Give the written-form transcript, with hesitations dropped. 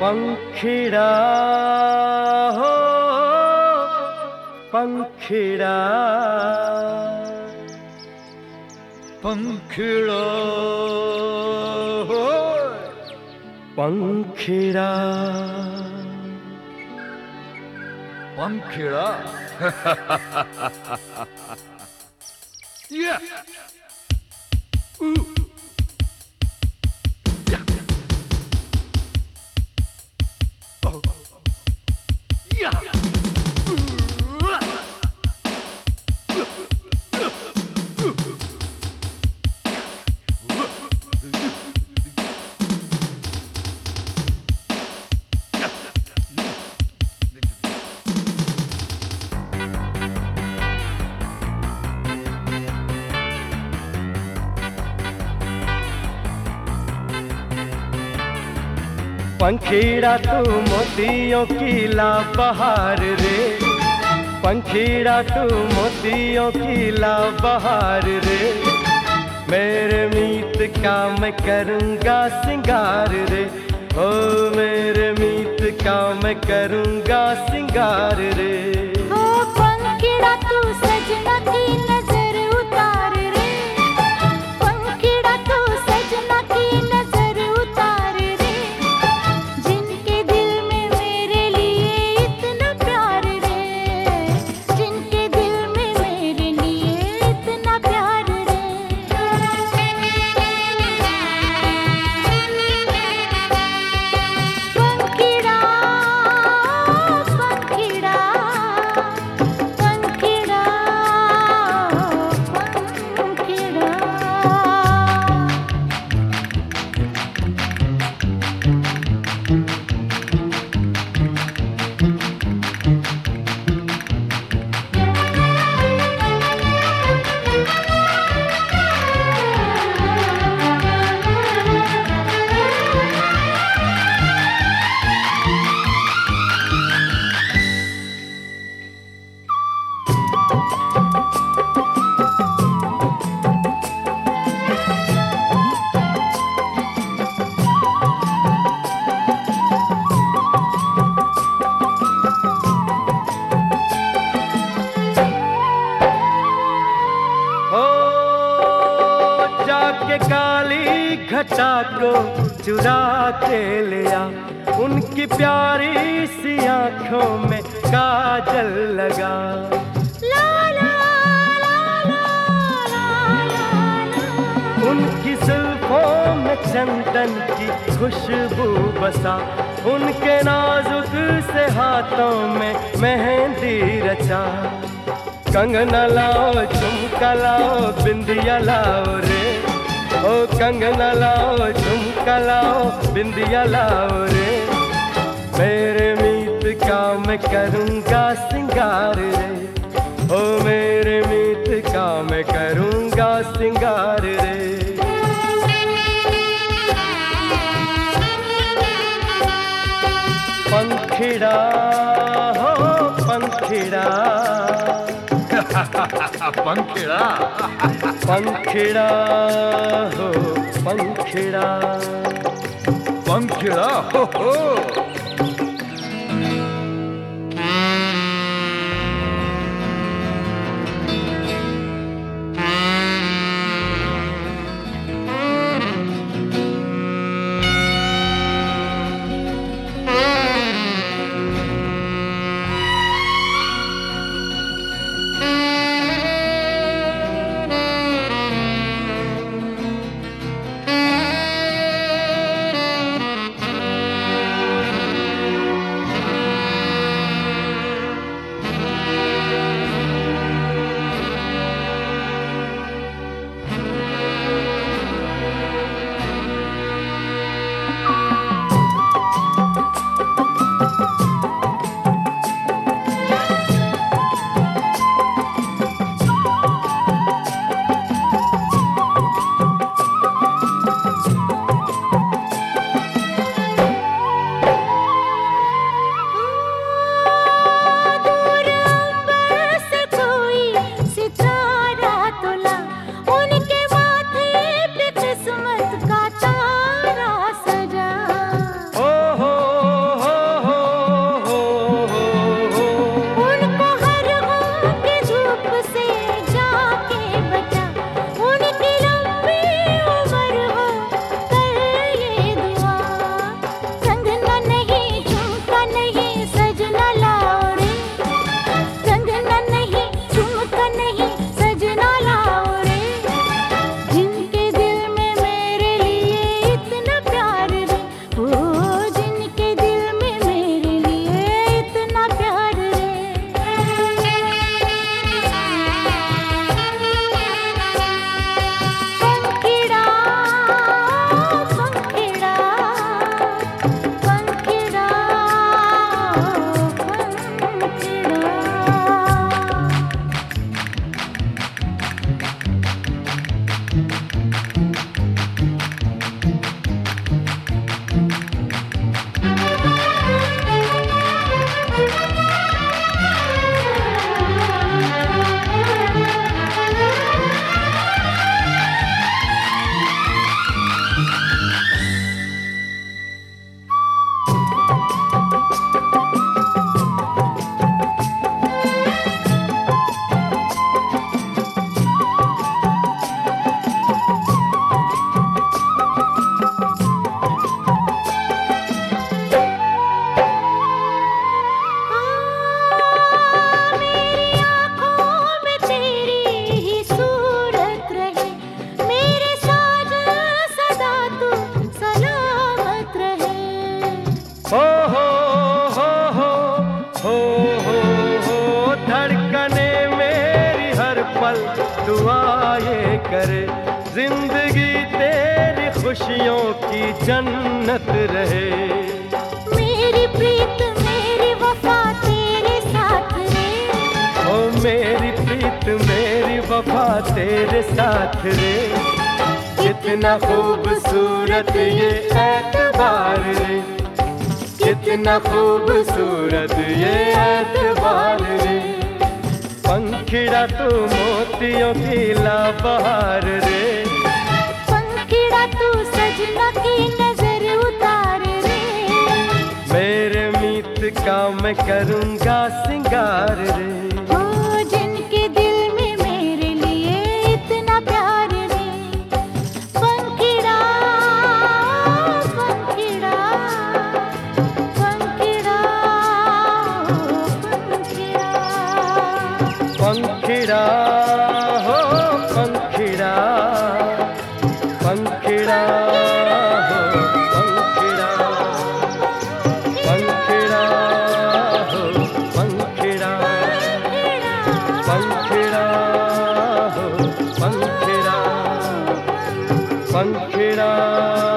पंखिड़ा हो पंखिड़ा पंखिड़ा हो पंखिड़ा पंखिड़ा या पंखिड़ा तू मोतियों की ला बहार रे, पंखिड़ा तू मोतियों की ला बहार रे। मेरे मीत का मैं करूँगा सिंगार रे, ओ मेरे मीत का मैं करूँगा सिंगार रे। ओ पंखिड़ा तू सजना की नजर उतार रे, पंखिड़ा तू सजना की नजर उतार रे। जिनके दिल में मेरे लिए इतना प्यार रे, जिनके दिल में मेरे लिए इतना प्यार रे। पंखिड़ा पंखिड़ा पंखिड़ा पंखिड़ा। हो जाके काली घटा को चुरा के लिया, उनकी प्यारी सी आंखों में काजल लगा। ला ला ला ला ला ला। उनकी जुल्फों में चंदन की खुशबू बसा, उनके नाजुक से हाथों में मेहंदी रचा। कंगना लाओ झुमका लाओ बिंदिया लाओ रे, ओ कंगना लाओ झुमका लाओ बिंदिया लाओ रे। मेरे मीत का मैं करूँगा सिंगार रे, ओ मेरे मीत का मैं करूँगा सिंगार रे। पंखिड़ा हो पंखिड़ा पंखिड़ा पंखिड़ा हो पंखिड़ा पंखिड़ा हो करे, जिंदगी तेरी खुशियों की जन्नत रहे। मेरी प्रीत मेरी वफा तेरे साथ रे, ओ मेरी प्रीत मेरी वफा तेरे साथ रे। कितना खूबसूरत ये एतबार रे, कितना खूबसूरत ये एतबार रे। पंखिड़ा तू मोतियों की लाबहार रे, पंखिड़ा तू सजना की नजर उतार रे। मेरे मीत का मैं करूँगा सिंगार रे। ओ जिनके दिल में मेरे लिए इतना प्यार रे। पंखिड़ा पंखिड़ा पंखिड़ा पंखिड़ा पंखिड़ा हो पंखिड़ा, पंखिड़ा हो पंखिड़ा, पंखिड़ा हो पंखिड़ा, पंखिड़ा हो पंखिड़ा, पंखिड़ा